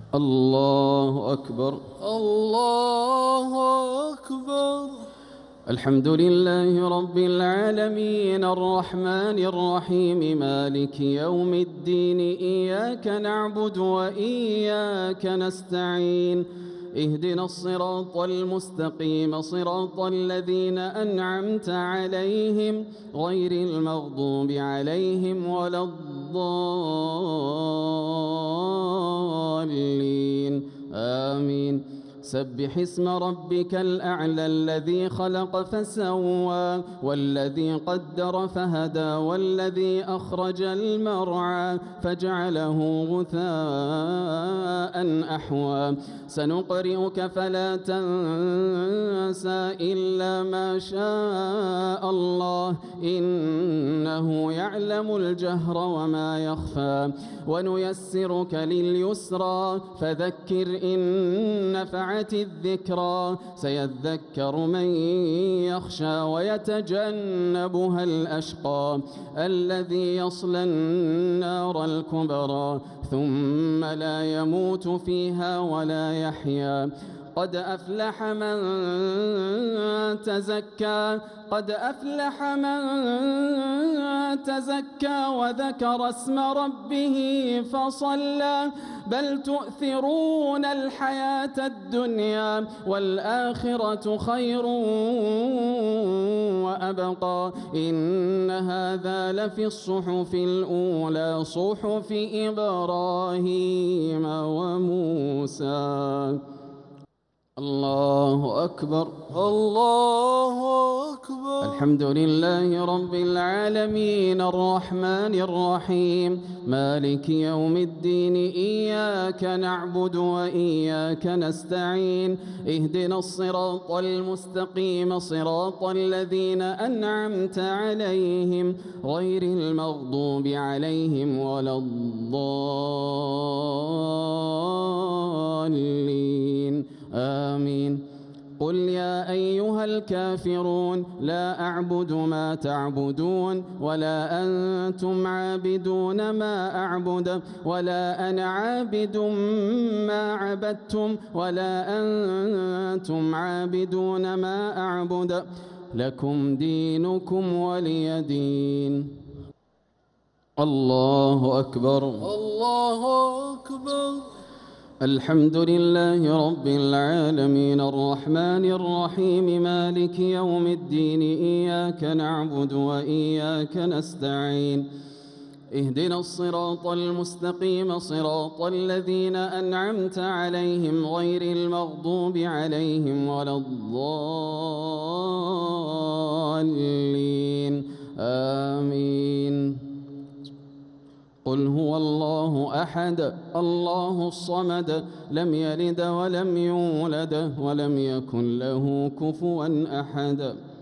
الله أكبر. الله أكبر. الحمد لله رب العالمين الرحمن الرحيم مالك يوم الدين إياك نعبد وإياك نستعين اهدنا الصراط المستقيم صراط الذين أنعمت عليهم غير المغضوب عليهم ولا الضالين آمين. سبح اسم ربك الأعلى الذي خلق فسوى والذي قدر فهدى والذي أخرج المرعى فجعله غثاء أحوى سنقرئك فلا تنسى إلا ما شاء الله إنه يعلم الجهر وما يخفى ونيسرك لليسرى فذكر إن نفعت الذكرى سيذكر من يخشى ويتجنبها الأشقى الذي يصلى النار الكبرى ثم لا يموت فيها ولا يحيا قد أفلح من تزكى قد أفلح من تزكى وذكر اسم ربه فصلى بل تؤثرون الحياة الدنيا والآخرة خير وأبقى إن هذا لفي الصحف الأولى صحف إبراهيم وموسى. الله أكبر. الله أكبر. الحمد لله رب العالمين الرحمن الرحيم مالك يوم الدين إياك نعبد وإياك نستعين اهدنا الصراط المستقيم صراط الذين أنعمت عليهم غير المغضوب عليهم ولا الضالين آمين. قل يا أيها الكافرون لا أعبد ما تعبدون ولا أنتم عابدون ما أعبد ولا أنا عابد ما عبدتم ولا أنتم عابدون ما أعبد لكم دينكم ولي دين. الله أكبر. الله أكبر. الحمد لله رب العالمين الرحمن الرحيم مالك يوم الدين إياك نعبد وإياك نستعين اهدنا الصراط المستقيم صراط الذين أنعمت عليهم غير المغضوب عليهم ولا الضالين آمين. قل هو الله أحد الله الصمد لم يلد ولم يولد ولم يكن له كفوا أحد.